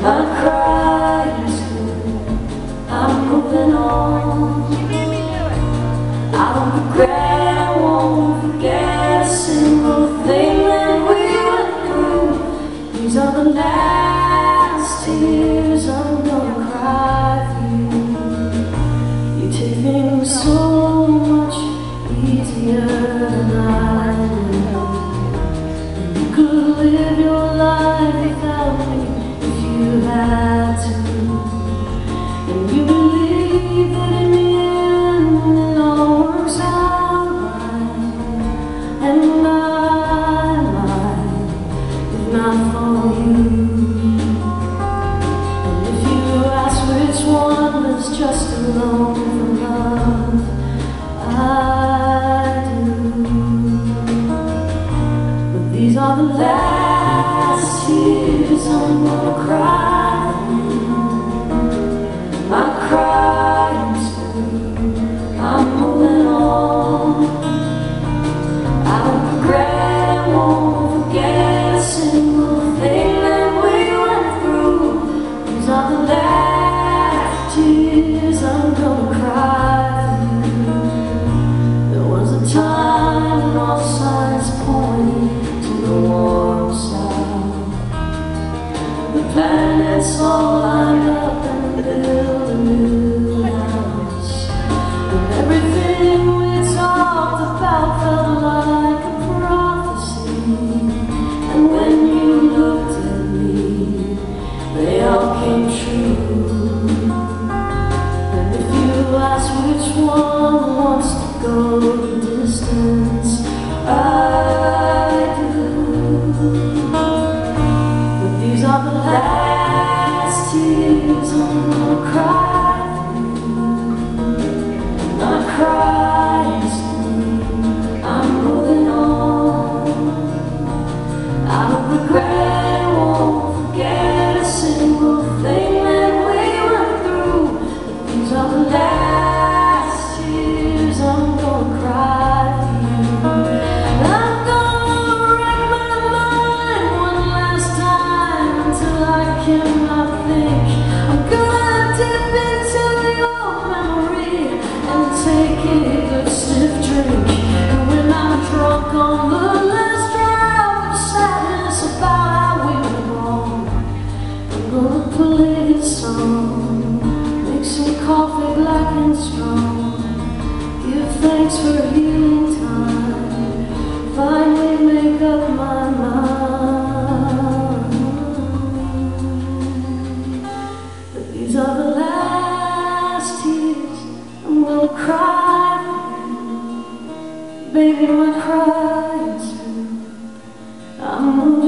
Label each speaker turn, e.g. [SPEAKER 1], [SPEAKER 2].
[SPEAKER 1] My crying school, I'm moving on. I don't regret, I won't forget a single thing that we went through. These are the last tears I'm gonna cry for you. You take things so much easier than I do. And you could live your life without me if you had to. And you believe that in the end it all works out right. And I might, if not for you. And if you ask which one is just alone for love, I do. But these are the last tears I'm gonna cry. My crying school, I'm moving on. I don't regret, I won't forget a single thing that we went through. These are the last tears I'm gonna cry for you. There was a time when all signs pointed to the warm side. The planets all lined up and built a new house. And everything we talked about felt like a prophecy. And when you looked at me, they all came true. And if you ask which one wants to go the distance, I do. But these are the last tears I'm gonna cry for you. Not crying school, I'm moving on. I don't regret, I won't forget a single thing that we went through. But these are the last tears I'm gonna cry for you. I'm gonna wreck my mind one last time until I cannot think. I'm gonna dip into your memory and take a good stiff drink. And when I'm drunk on the last drop of sadness about how we were wrong, I'm gonna play this song, make some coffee black and strong, give thanks for healing time, finally make up my mind. But these are the last tears I'm gonna cry for you. Baby, my crying school, I'm moving